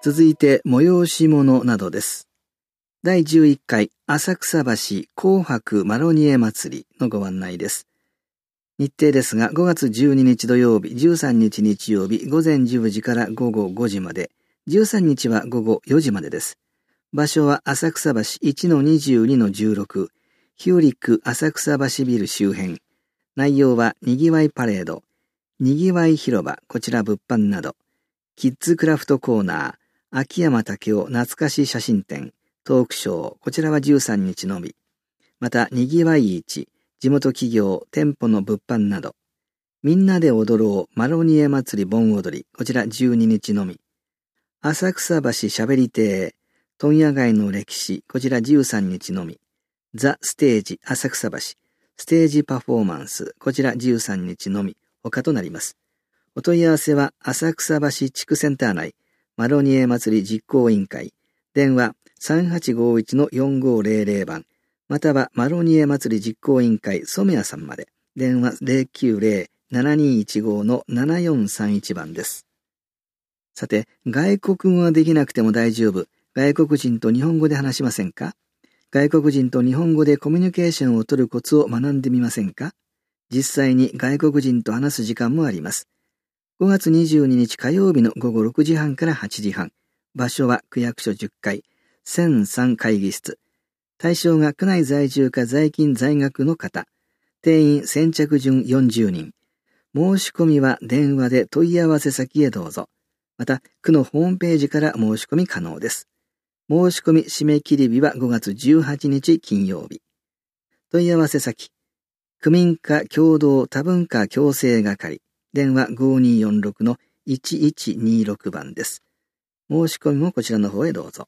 続いて催し物などです。第11回浅草橋紅白マロニエ祭りのご案内です。日程ですが、5月12日土曜日、13日日曜日、午前10時から午後5時まで、13日は午後4時までです。場所は浅草橋 1-22-16、ヒューリック浅草橋ビル周辺。内容はにぎわいパレード、にぎわい広場、こちら物販など、キッズクラフトコーナー、秋山武雄懐かし写真展、トークショー、こちらは13日のみ。また、にぎわい市、地元企業、店舗の物販など、みんなで踊ろうマロニエ祭り盆踊り、こちら12日のみ。浅草橋しゃべり亭、問屋街の歴史、こちら13日のみ。ザ・ステージ浅草橋、ステージパフォーマンス、こちら13日のみ、他となります。お問い合わせは浅草橋地区センター内、マロニエ祭り実行委員会、電話 3851-4500 番、またはマロニエ祭り実行委員会染谷さんまで、電話 090-7215-7431 番です。さて、外国語ができなくても大丈夫、外国人と日本語で話しませんか？外国人と日本語でコミュニケーションを取るコツを学んでみませんか？実際に外国人と話す時間もあります。5月22日火曜日の午後6時半から8時半。場所は区役所10階、1003会議室。対象が区内在住か在勤在学の方。定員先着順40人。申し込みは電話で問い合わせ先へどうぞ。また、区のホームページから申し込み可能です。申し込み締め切り日は5月18日金曜日。問い合わせ先。区民課共同多文化共生係。電話 5246-1126 番です。申し込みもこちらの方へどうぞ。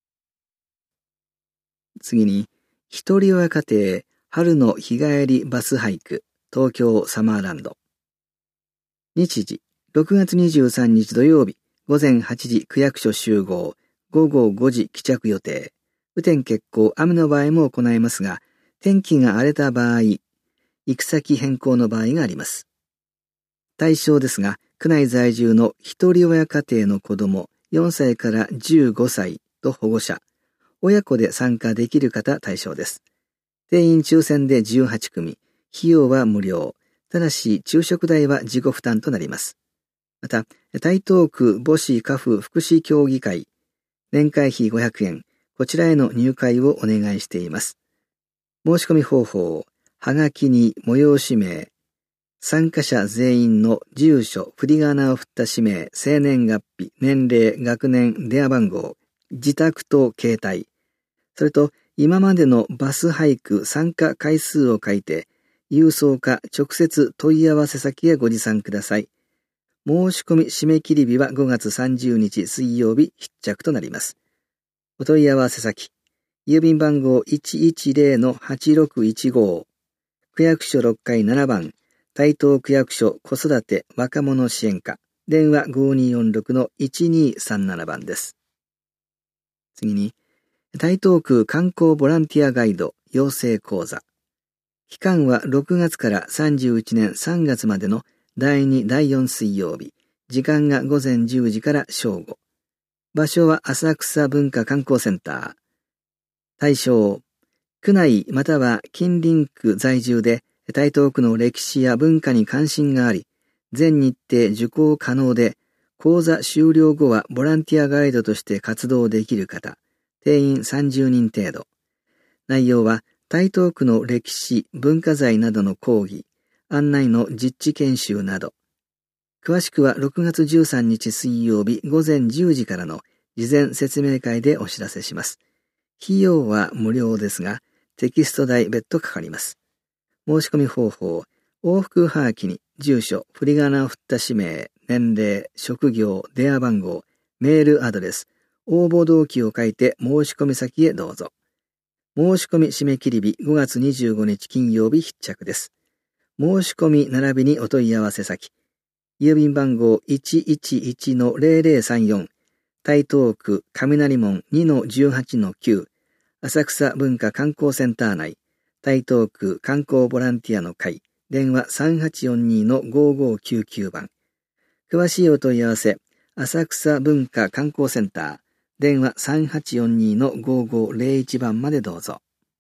次に、一人親家庭春の日帰りバスハイク東京サマーランド。日時、6月23日土曜日、午前8時区役所集合、午後5時帰着予定。雨天決行、雨の場合も行いますが、天気が荒れた場合、行く先変更の場合があります。対象ですが、区内在住の一人親家庭の子供4歳から15歳と保護者、親子で参加できる方対象です。定員抽選で18組、費用は無料、ただし昼食代は自己負担となります。また、台東区母子家父福祉協議会、年会費500円、こちらへの入会をお願いしています。申し込み方法、はがきに催し名、参加者全員の住所、振り仮名を振った氏名、生年月日、年齢、学年、電話番号、自宅と携帯、それと今までのバスハイク参加回数を書いて、郵送か直接問い合わせ先へご持参ください。申し込み締め切り日は5月30日水曜日必着となります。お問い合わせ先、郵便番号 110-8615、区役所6階7番、台東区役所子育て若者支援課、電話 5246-1237 番です。次に、台東区観光ボランティアガイド養成講座。期間は6月から31年3月までの第2、第4水曜日。時間が午前10時から正午。場所は浅草文化観光センター。対象、区内または近隣区在住で台東区の歴史や文化に関心があり、全日程受講可能で、講座終了後はボランティアガイドとして活動できる方、定員30人程度。内容は台東区の歴史、文化財などの講義、案内の実地研修など。詳しくは6月13日水曜日午前10時からの事前説明会でお知らせします。費用は無料ですが、テキスト代別途かかります。申し込み方法、往復はがきに住所、振り仮名を振った氏名、年齢、職業、電話番号、メールアドレス、応募動機を書いて申し込み先へどうぞ。申し込み締め切り日5月25日金曜日必着です。申し込み並びにお問い合わせ先、郵便番号 111-0034、台東区雷門 2-18-9、浅草文化観光センター内、台東区観光ボランティアの会、電話 3842-5599 番。詳しいお問い合わせ、 浅草文化観光センター、電話 3842-5501 番までどうぞ。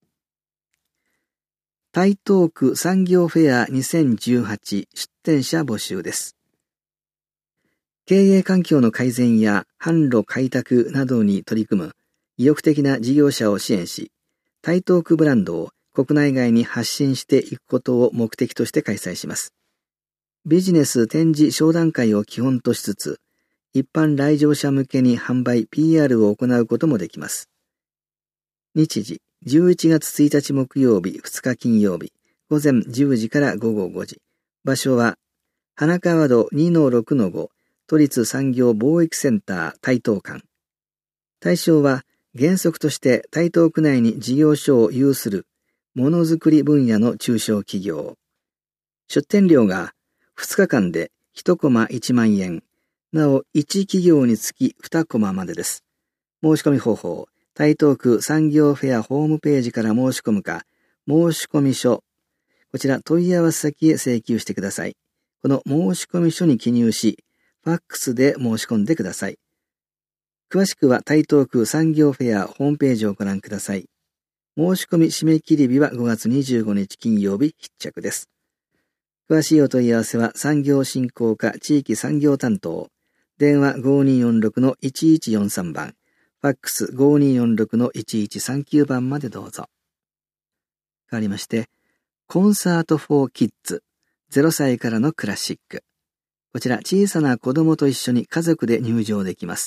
台東区産業フェア2018出展者募集です。経営環境の改善や販路開拓などに取り組む意欲的な事業者を支援し、台東区ブランドを国内外に発信していくことを目的として開催します。ビジネス展示商談会を基本としつつ、一般来場者向けに販売 PR を行うこともできます。日時、11月1日木曜日、2日金曜日、午前10時から午後5時。場所は、花川戸 2-6-5 都立産業貿易センター台東館。対象は、原則として台東区内に事業所を有するものづくり分野の中小企業。出店料が2日間で1コマ1万円。なお、1企業につき2コマまでです。申し込み方法。台東区産業フェアホームページから申し込むか、申込書、こちら問い合わせ先へ請求してください。この申込書に記入し、ファックスで申し込んでください。詳しくは台東区産業フェアホームページをご覧ください。申し込み締め切り日は5月25日金曜日必着です。詳しいお問い合わせは産業振興課地域産業担当、電話 5246-1143 番。ファックス 5246-1139 番までどうぞ。変わりまして、コンサートフォーキッズ、0歳からのクラシック。こちら小さな子供と一緒に家族で入場できます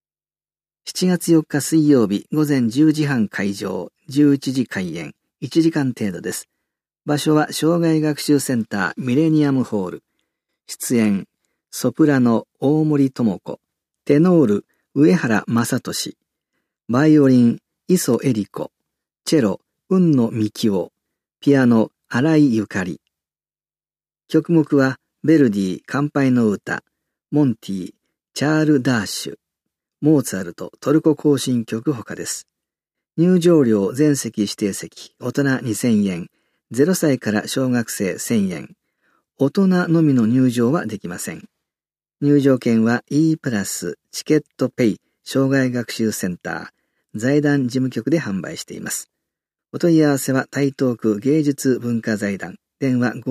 。7月4日水曜日午前10時半開場、11時開演、1時間程度です。場所は障害学習センターミレニアムホール。出演、ソプラノ大森智子、テノール上原正俊、バイオリン、磯恵里子、チェロ、雲野幹夫、ピアノ、新井ゆかり。曲目は、ベルディ、乾杯の歌、モンティ、チャール・ダーシュ、モーツァルト、トルコ行進曲他です。入場料全席指定席、大人2000円、0歳から小学生1000円。大人のみの入場はできません。入場券は E プラスチケットペイ障害学習センター財団事務局で販売しています。お問い合わせは台東区芸術文化財団電話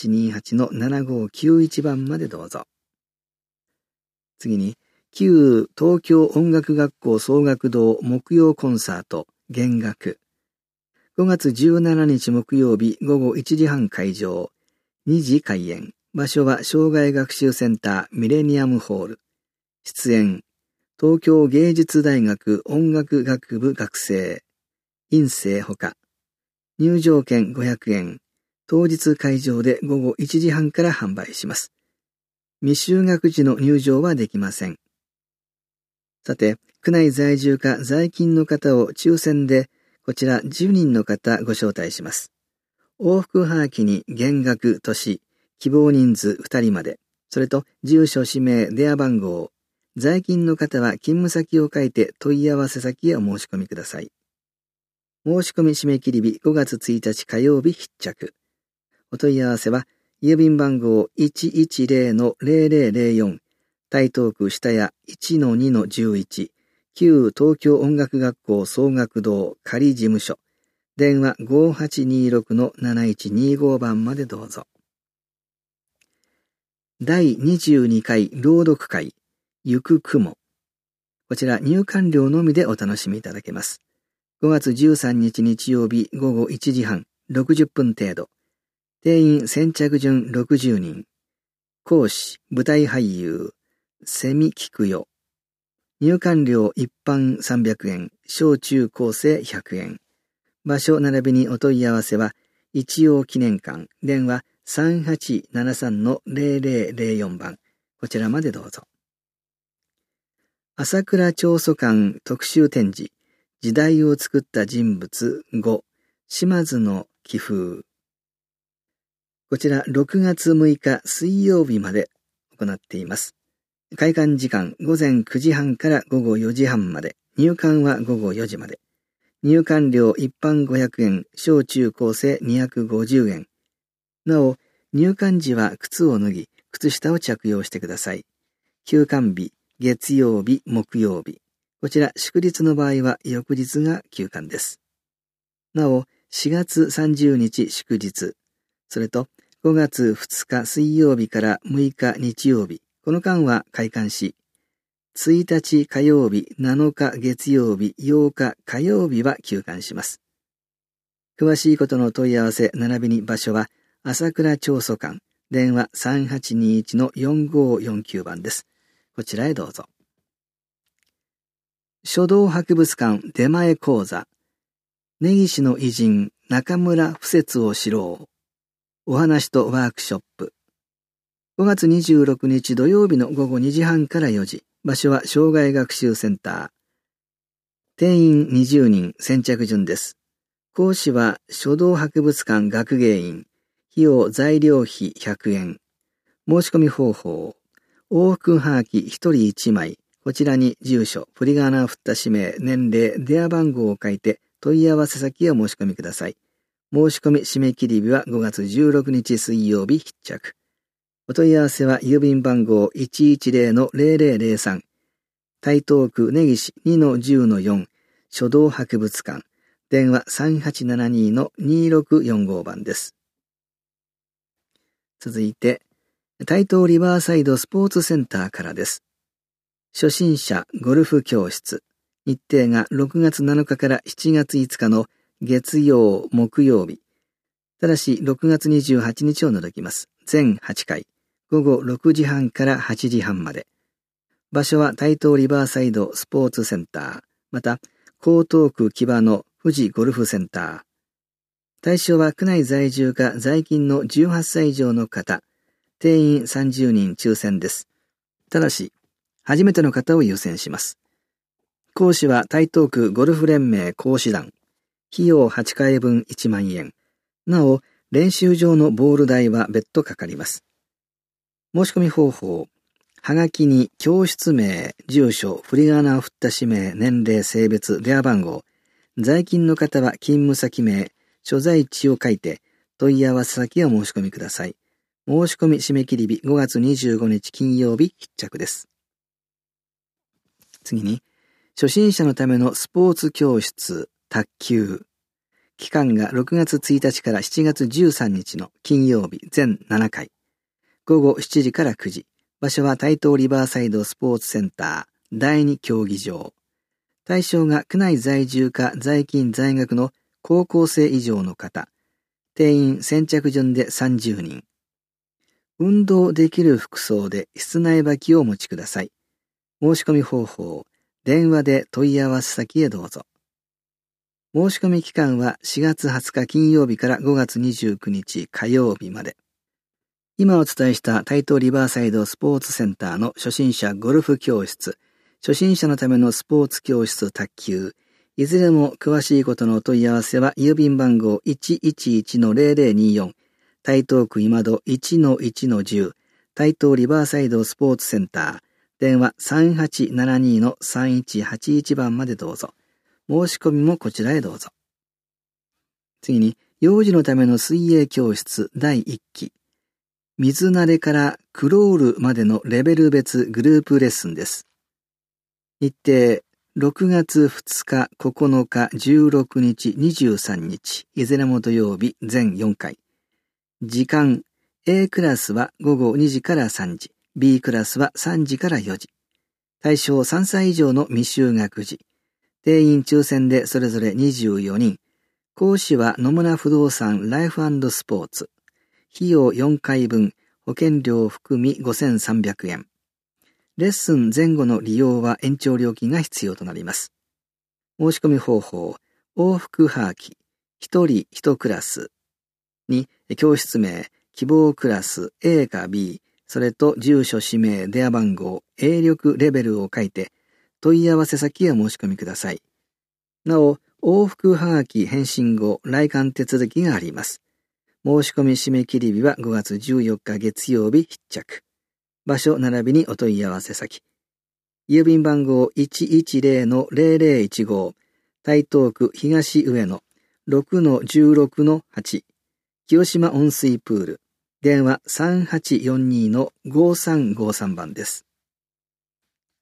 5828-7591 番までどうぞ。次に旧東京音楽学校総学堂木曜コンサート弦楽5月17日木曜日午後1時半開場2時開演。場所は障害学習センターミレニアムホール。出演、東京芸術大学音楽学部学生、院生ほか。入場券500円。当日会場で午後1時半から販売します。未就学時の入場はできません。さて、区内在住か在勤の方を抽選で、こちら10人の方ご招待します。往復はがきに弦楽年、希望人数2人まで、それと住所氏名電話番号、在勤の方は勤務先を書いて問い合わせ先へお申し込みください。申し込み締め切り日5月1日火曜日必着。お問い合わせは郵便番号 110-0004 台東区下谷 1-2-11 旧東京音楽学校総学堂仮事務所電話 5826-7125 番までどうぞ。第22回朗読会、ゆく雲。こちら入館料のみでお楽しみいただけます。5月13日日曜日午後1時半、60分程度。定員先着順60人。講師、舞台俳優、セミ聞くよ。入館料一般300円、小中高生100円。場所並びにお問い合わせは、一応記念館、電話3873-0004 番。こちらまでどうぞ。朝倉長祖館特集展示、時代を作った人物5、島津の気風。こちら6月6日水曜日まで行っています。開館時間午前9時半から午後4時半まで、入館は午後4時まで。入館料一般500円、小中高生250円。なお、入館時は靴を脱ぎ、靴下を着用してください。休館日、 月曜日、木曜日。こちら祝日の場合は翌日が休館です。なお、4月30日祝日、それと5月2日水曜日から6日日曜日、この間は開館し、1日火曜日、7日月曜日、8日火曜日は休館します。詳しいことの問い合わせ並びに場所は朝倉町租館、電話 3821-4549 番です。こちらへどうぞ。書道博物館出前講座、根岸の偉人中村不説を知ろう。お話とワークショップ。5月26日土曜日の午後2時半から4時。場所は障害学習センター。定員20人、先着順です。講師は書道博物館学芸員。費用材料費100円。申し込み方法。往復はがき1人1枚。こちらに住所、振り仮名を振った氏名、年齢、電話番号を書いて問い合わせ先を申し込みください。申し込み締め切り日は5月16日水曜日必着。お問い合わせは郵便番号 110-0003 台東区根岸 2-10-4 書道博物館電話 3872-2645 番です。続いて台東リバーサイドスポーツセンターからです。初心者ゴルフ教室日程が6月7日から7月5日の月曜木曜日ただし6月28日を除きます。全8回午後6時半から8時半まで。場所は台東リバーサイドスポーツセンター、また江東区木場の富士ゴルフセンター。対象は区内在住か在勤の18歳以上の方、定員30人抽選です。ただし、初めての方を優先します。講師は台東区ゴルフ連盟講師団。費用8回分1万円。なお、練習場のボール代は別途かかります。申し込み方法。はがきに教室名、住所、振り仮名を振った氏名、年齢、性別、電話番号。在勤の方は勤務先名、所在地を書いて問い合わせ先を申し込みください。申し込み締め切り日5月25日金曜日必着です。次に、初心者のためのスポーツ教室、卓球。期間が6月1日から7月13日の金曜日全7回。午後7時から9時。場所は台東リバーサイドスポーツセンター第2競技場。対象が区内在住か在勤在学の高校生以上の方。定員先着順で30人。運動できる服装で室内履きをお持ちください。申し込み方法。電話で問い合わせ先へどうぞ。申し込み期間は4月20日金曜日から5月29日火曜日まで。今お伝えした台東リバーサイドスポーツセンターの初心者ゴルフ教室、初心者のためのスポーツ教室卓球、いずれも詳しいことのお問い合わせは郵便番号 111-0024 台東区今戸 1-1-10 台東リバーサイドスポーツセンター電話 3872-3181 番までどうぞ。申し込みもこちらへどうぞ。次に幼児のための水泳教室第1期水慣れからクロールまでのレベル別グループレッスンです。日程、6月2日、9日、16日、23日、いずれも土曜日、全4回。時間、A クラスは午後2時から3時、B クラスは3時から4時。対象3歳以上の未就学児。定員抽選でそれぞれ24人。講師は野村不動産ライフ&スポーツ。費用4回分、保険料含み5300円。レッスン前後の利用は延長料金が必要となります。申し込み方法、往復はがき、1人1クラスに教室名、希望クラス A か B、それと住所氏名、電話番号、英力レベルを書いて問い合わせ先へお申し込みください。なお、往復はがき返信後、来館手続きがあります。申し込み締め切り日は5月14日月曜日必着。場所並びにお問い合わせ先。郵便番号 110-0015 台東区東上野 6-16-8 清島温水プール電話 3842-5353 番です。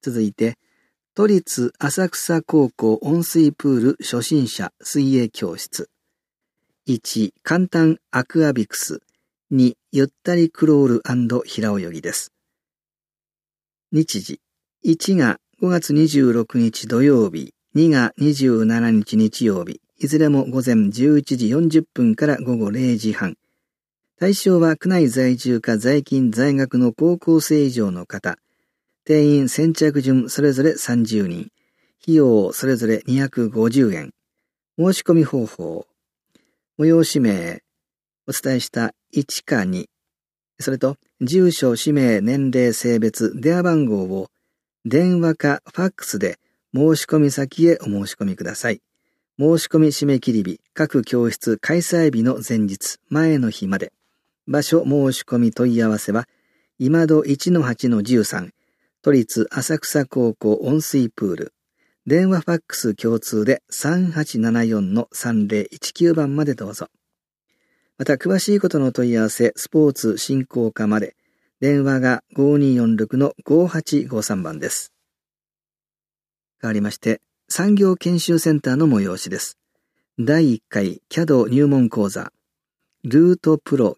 続いて、都立浅草高校温水プール初心者水泳教室。1、簡単アクアビクス。2、ゆったりクロール&平泳ぎです。日時。1が5月26日土曜日、2が27日日曜日、いずれも午前11時40分から午後0時半。対象は区内在住か在勤在学の高校生以上の方。定員先着順それぞれ30人。費用それぞれ250円。申し込み方法。催し名。お伝えした1か2。それと、住所、氏名、年齢、性別、電話番号を電話かファックスで申し込み先へお申し込みください。申し込み締め切り日、各教室開催日の前日、前の日まで。場所申し込み問い合わせは、今戸 1-8-13、都立浅草高校温水プール。電話ファックス共通で 3874-3019 番までどうぞ。また、詳しいことの問い合わせ、スポーツ振興課まで。電話が 5246-5853 番です。変わりまして、産業研修センターの催しです。第1回 CAD 入門講座、ルートプロ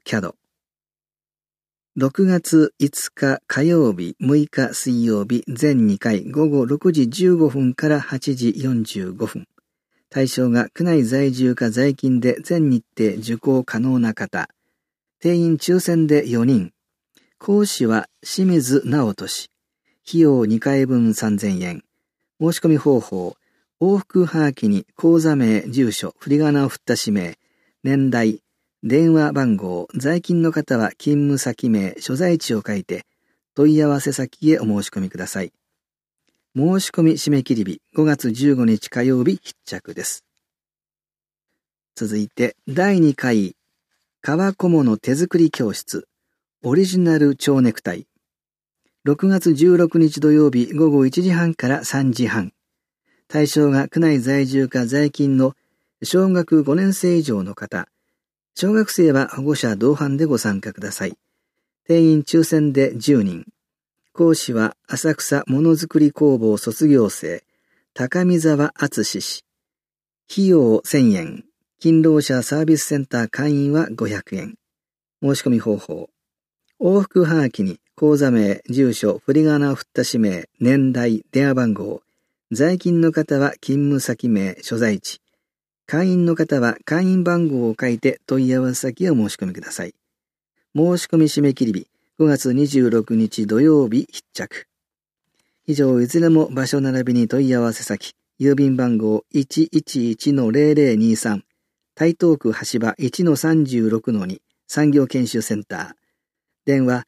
CAD。6月5日火曜日、6日水曜日、全2回午後6時15分から8時45分。対象が区内在住か在勤で全日程受講可能な方。定員抽選で4人。講師は清水直俊。費用2回分3000円。申し込み方法。往復はがきに口座名、住所、振り仮名を振った氏名、年代、電話番号、在勤の方は勤務先名、所在地を書いて、問い合わせ先へお申し込みください。申し込み締め切り日、5月15日火曜日必着です。続いて、第2回、革小物手作り教室、オリジナル蝶ネクタイ。6月16日土曜日午後1時半から3時半。対象が区内在住か在勤の小学5年生以上の方。小学生は保護者同伴でご参加ください。定員抽選で10人。講師は浅草ものづくり工房卒業生、高見沢敦氏。費用1000円。勤労者サービスセンター会員は500円。申し込み方法。往復はがきに口座名、住所、振り仮名を振った氏名、年代、電話番号。在勤の方は勤務先名、所在地。会員の方は会員番号を書いて問い合わせ先へお申し込みください。申し込み締め切り日、5月26日土曜日必着。以上、いずれも場所並びに問い合わせ先、郵便番号 111-0023、台東区橋場 1-36-2、産業研修センター。電話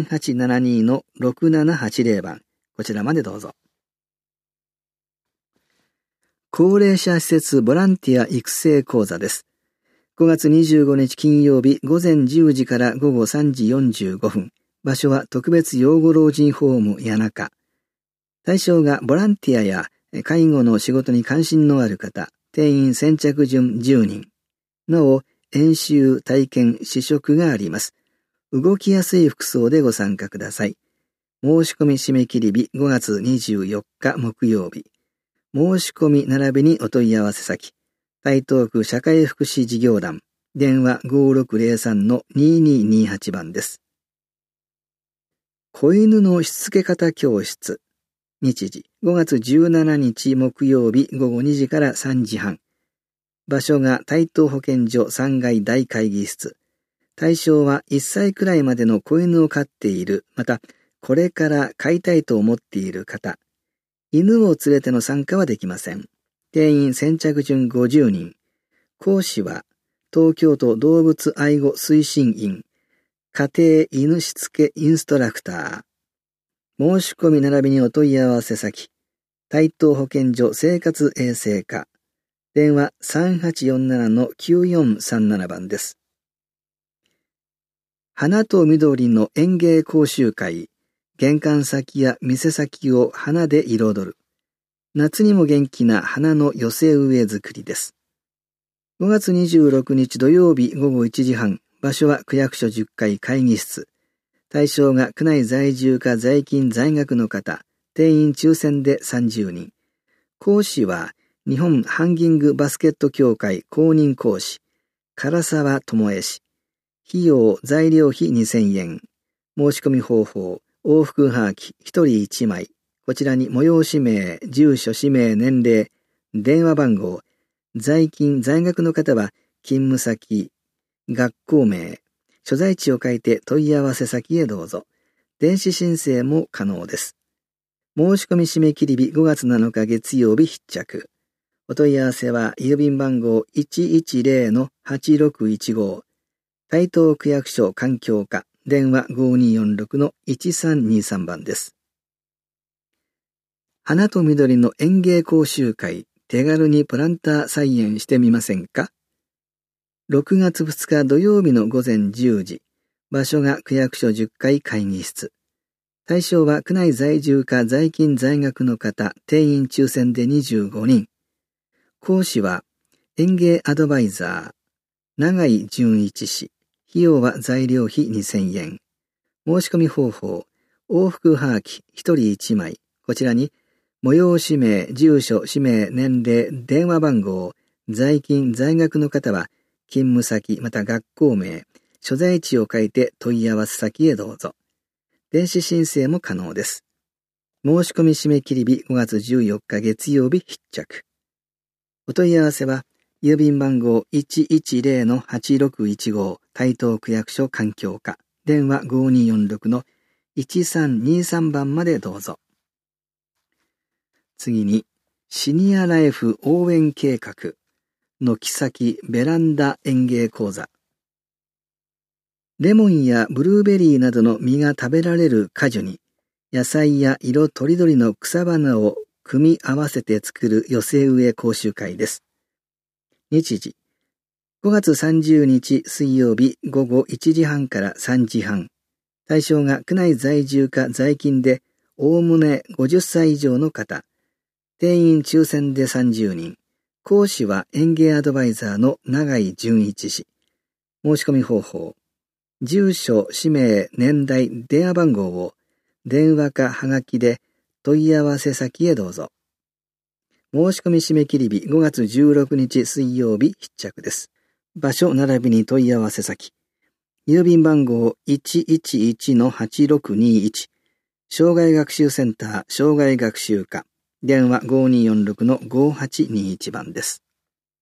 3872-6780 番。こちらまでどうぞ。高齢者施設ボランティア育成講座です。5月25日金曜日午前10時から午後3時45分。場所は特別養護老人ホーム谷中。対象がボランティアや介護の仕事に関心のある方。定員先着順10人。なお、演習、体験、試食があります。動きやすい服装でご参加ください。申し込み締め切り日5月24日木曜日。申し込み並びにお問い合わせ先。台東区社会福祉事業団。電話 5603-2228 番です。子犬のしつけ方教室。日時5月17日木曜日午後2時から3時半。場所が台東保健所3階大会議室。対象は1歳くらいまでの子犬を飼っている、またこれから飼いたいと思っている方。犬を連れての参加はできません。定員先着順50人。講師は、東京都動物愛護推進員、家庭犬しつけインストラクター。申し込み並びにお問い合わせ先。台東保健所生活衛生課。電話 3847-9437 番です。花と緑の園芸講習会。玄関先や店先を花で彩る。夏にも元気な花の寄せ植え作りです。5月26日土曜日午後1時半、場所は区役所10階会議室。対象が区内在住か在勤在学の方、定定員抽選で30人。講師は、日本ハンギングバスケット協会公認講師、唐沢智恵氏。費用材料費2000円。申し込み方法、往復はがき1人1枚。こちらに催し名、住所、氏名、年齢、電話番号、在勤、在学の方は、勤務先、学校名、所在地を書いて問い合わせ先へどうぞ。電子申請も可能です。申し込み締め切り日5月7日月曜日必着。お問い合わせは郵便番号 110-8615 台東区役所環境課電話 5246-1323 番です。花と緑の園芸講習会、手軽にプランター菜園してみませんか？ 6 月2日土曜日の午前10時。場所が区役所10階会議室。対象は区内在住か在勤在学の方、定員抽選で25人。講師は園芸アドバイザー、永井純一氏。費用は材料費2000円。申し込み方法、往復はがき1人1枚。こちらに、催し名、住所、氏名、年齢、電話番号、在勤、在学の方は、勤務先、また学校名、所在地を書いて問い合わせ先へどうぞ。電子申請も可能です。申し込み締め切り日5月14日月曜日必着。お問い合わせは、郵便番号 110-8615 台東区役所環境課電話 5246-1323 番までどうぞ。次に、シニアライフ応援計画、軒先ベランダ園芸講座。レモンやブルーベリーなどの実が食べられる果樹に、野菜や色とりどりの草花を組み合わせて作る寄せ植え講習会です。日時、5月30日水曜日午後1時半から3時半。対象が区内在住か在勤で、おおむね50歳以上の方。定員抽選で30人。講師は園芸アドバイザーの永井純一氏。申し込み方法。住所、氏名、年代、電話番号を電話かはがきで問い合わせ先へどうぞ。申し込み締め切り日5月16日水曜日必着です。場所並びに問い合わせ先。郵便番号 111-8621 障害学習センター障害学習課電話 5246-5821 番です。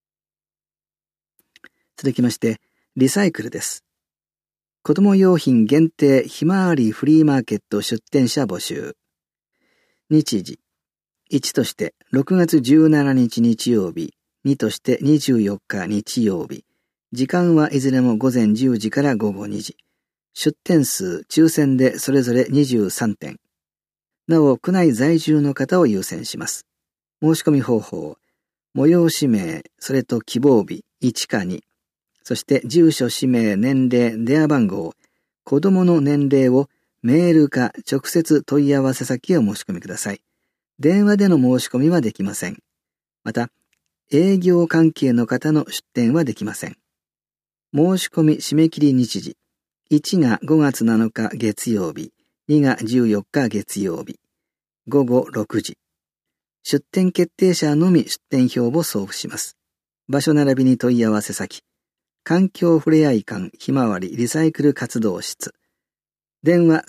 続きまして、リサイクルです。子供用品限定ひまわりフリーマーケット出店者募集。日時。1として6月17日日曜日、2として24日日曜日。時間はいずれも午前10時から午後2時。出店数抽選でそれぞれ23点。なお、区内在住の方を優先します。申し込み方法、催し名、それと希望日、1か2。そして住所、氏名、年齢、電話番号、子供の年齢をメールか直接問い合わせ先へお申し込みください。電話での申し込みはできません。また、営業関係の方の出店はできません。申し込み締め切り日時。1が5月7日月曜日、2が14日月曜日、午後6時。出店決定者のみ出店票を送付します。場所並びに問い合わせ先。環境ふれあい館ひまわりリサイクル活動室。電話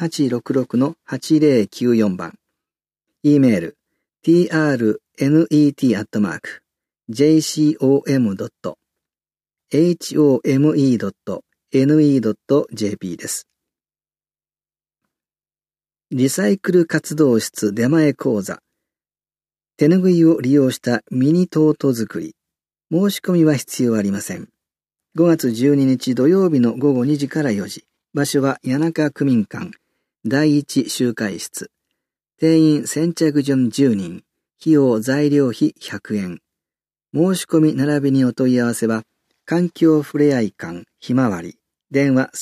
3866-8094 番。E メール trnet@jcome.home.ne.jp です。リサイクル活動室出前講座。手ぬぐいを利用したミニトート作り。申し込みは必要ありません。5月12日土曜日の午後2時から4時。場所は谷中区民館第一集会室。定員先着順10人。費用材料費100円。申し込み並びにお問い合わせは、環境ふれあい館ひまわり。電話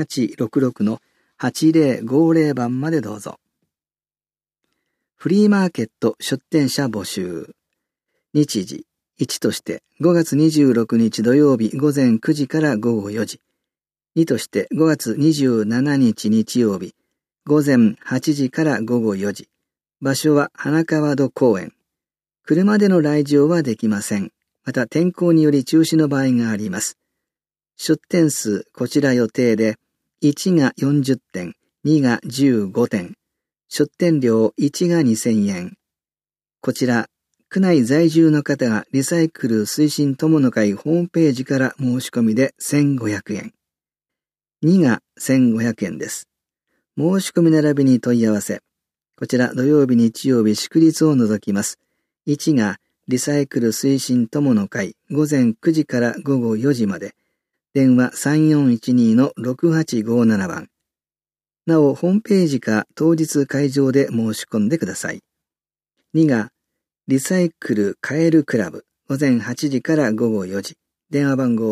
3866-8050 番までどうぞ。フリーマーケット出店者募集。日時。1として5月26日土曜日午前9時から午後4時。2として5月27日日曜日午前8時から午後4時。 場所は花川戸公園。車での来場はできません。また天候により中止の場合があります。出店数、こちら予定で、1が40点、2が15点。出店料1が2000円。こちら、区内在住の方がリサイクル推進友の会ホームページから申し込みで1500円。2が1500円です。申し込み並びに問い合わせ。こちら土曜日日曜日祝日を除きます。1がリサイクル推進友の会午前9時から午後4時まで。電話 3412-6857 番。なお、ホームページか当日会場で申し込んでください。2がリサイクルカエルクラブ午前8時から午後4時。電話番号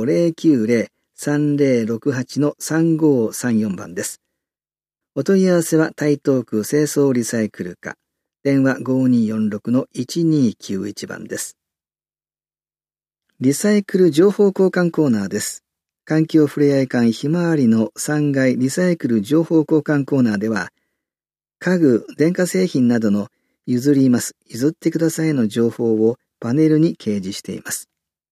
090-3068-3534 番です。お問い合わせは台東区清掃リサイクル課。電話 5246-1291 番です。リサイクル情報交換コーナーです。環境ふれあい館ひまわりの3階リサイクル情報交換コーナーでは、家具、電化製品などの譲ります、譲ってくださいの情報をパネルに掲示しています。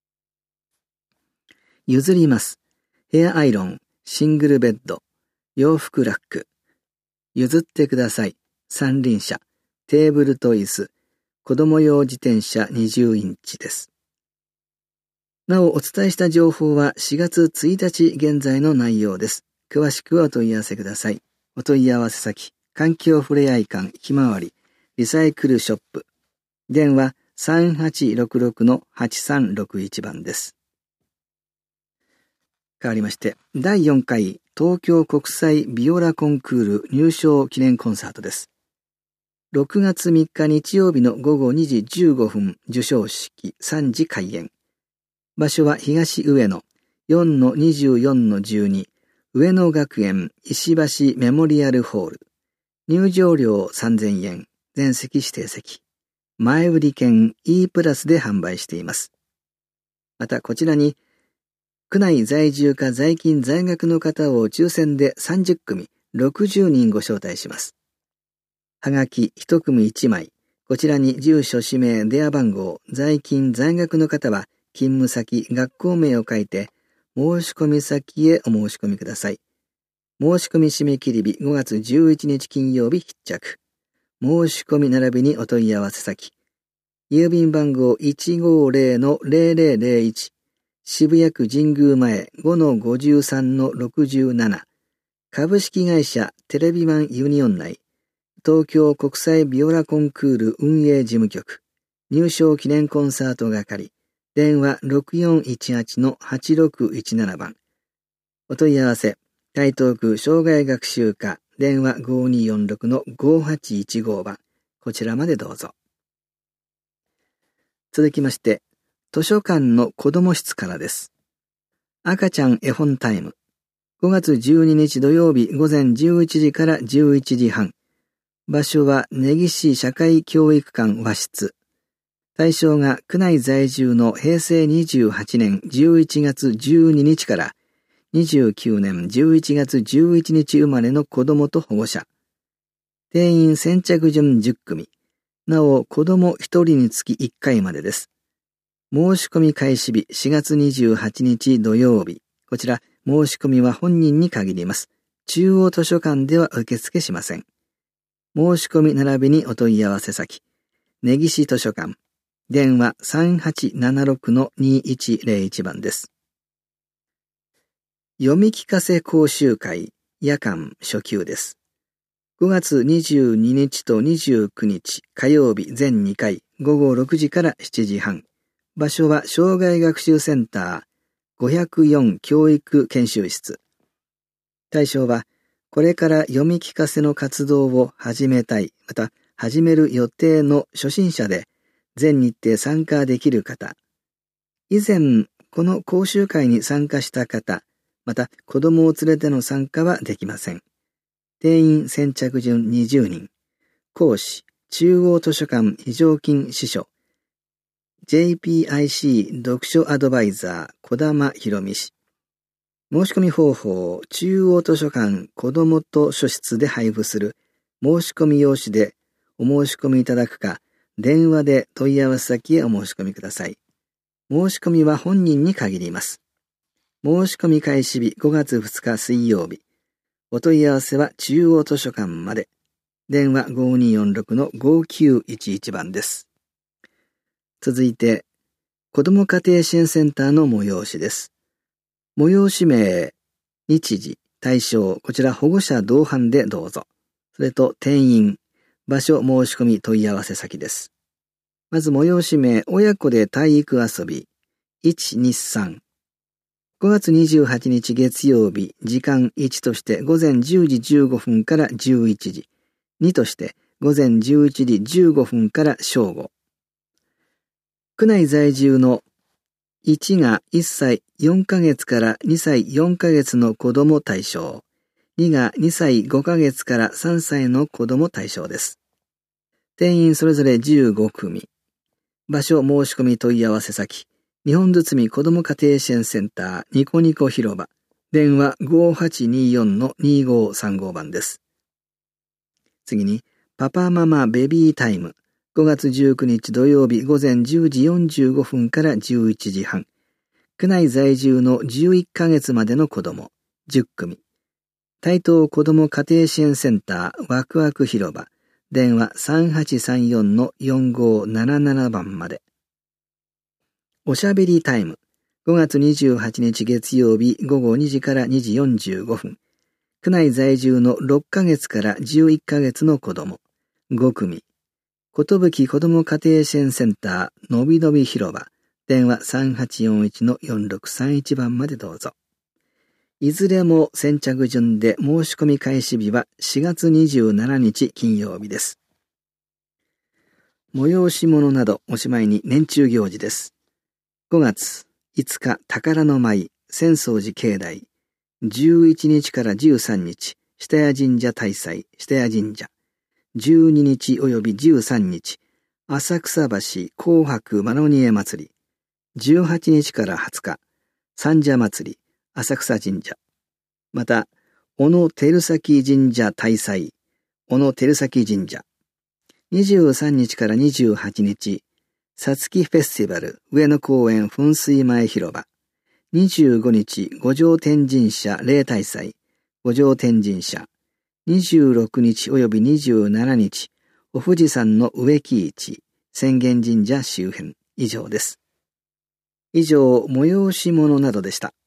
譲ります。ヘアアイロン、シングルベッド、洋服ラック。譲ってください。三輪車、テーブルと椅子、子供用自転車20インチです。なお、お伝えした情報は4月1日現在の内容です。詳しくはお問い合わせください。お問い合わせ先、環境ふれあい館ひまわり、リサイクルショップ。電話 3866-8361 番です。変わりまして、第4回東京国際ビオラコンクール入賞記念コンサートです。6月3日日曜日の午後2時15分授賞式3時開演。場所は東上野 4-24-12 上野学園石橋メモリアルホール。入場料3000円、全席指定席。前売り券 E プラスで販売しています。またこちらに、区内在住か在勤在学の方を抽選で30組60人ご招待します。はがき1組1枚。こちらに住所、氏名、電話番号、在勤在学の方は勤務先、学校名を書いて、申し込み先へお申し込みください。申し込み締め切り日5月11日金曜日必着。申し込み並びにお問い合わせ先。郵便番号 150-0001 渋谷区神宮前 5-53-67 株式会社テレビマンユニオン内東京国際ビオラコンクール運営事務局入賞記念コンサート係電話 6418-8617 番お問い合わせ台東区障害学習課電話 5246-5815 番こちらまでどうぞ。続きまして図書館の子ども室からです。赤ちゃん絵本タイム。5月12日土曜日午前11時から11時半。場所は根岸社会教育館和室。対象が区内在住の平成28年11月12日から29年11月11日生まれの子どもと保護者。定員先着順10組。なお子ども1人につき1回までです。申し込み開始日4月28日土曜日。こちら申し込みは本人に限ります。中央図書館では受付しません。申し込み並びにお問い合わせ先。根岸図書館。電話 3876-2101 番です。読み聞かせ講習会夜間初級です。5月22日と29日火曜日全2回午後6時から7時半。場所は障害学習センター504教育研修室。対象はこれから読み聞かせの活動を始めたい、また始める予定の初心者で全日程参加できる方。以前この講習会に参加した方、また子供を連れての参加はできません。定員先着順20人。講師、中央図書館非常勤司書。JPIC 読書アドバイザー小玉博美氏。申し込み方法、中央図書館子どもと書室で配布する申し込み用紙でおお申し込みいただくか、電話で問い合わせ先へお申し込みください。申し込みは本人に限ります。申し込み開始日5月2日水曜日。お問い合わせは中央図書館まで。電話 5246-5911 番です。続いて、子ども家庭支援センターの催しです。催し名、日時、対象、こちら保護者同伴でどうぞ。それと定員、場所申し込み問い合わせ先です。まず催し名、親子で体育遊び、123。5月28日月曜日、時間1として午前10時15分から11時。2として午前11時15分から正午。区内在住の1が1歳4ヶ月から2歳4ヶ月の子供対象。2が2歳5ヶ月から3歳の子供対象です。定員それぞれ15組。場所申し込み問い合わせ先。日本堤子ども家庭支援センターニコニコ広場。電話 5824-2535 番です。次に、パパママベビータイム。5月19日土曜日午前10時45分から11時半。区内在住の11ヶ月までの子供10組。台東子ども家庭支援センターワクワク広場。電話 3834-4577 番まで。おしゃべりタイム。5月28日月曜日午後2時から2時45分。区内在住の6ヶ月から11ヶ月の子供5組。ことぶき子ども家庭支援センターのびのび広場。電話 3841-4631 番までどうぞ。いずれも先着順で申し込み開始日は4月27日金曜日です。催し物などおしまいに年中行事です。5月5日宝の舞浅草寺境内。11日から13日下谷神社大祭下谷神社。12日及び13日浅草橋紅白マロニエ祭り。18日から20日三社祭り浅草神社。また小野照崎神社大祭小野照崎神社。23日から28日さつきフェスティバル上野公園噴水前広場。25日五条天神社例大祭五条天神社。26日及び27日お富士山の植木市浅間神社周辺。以上です。以上、催し物などでした。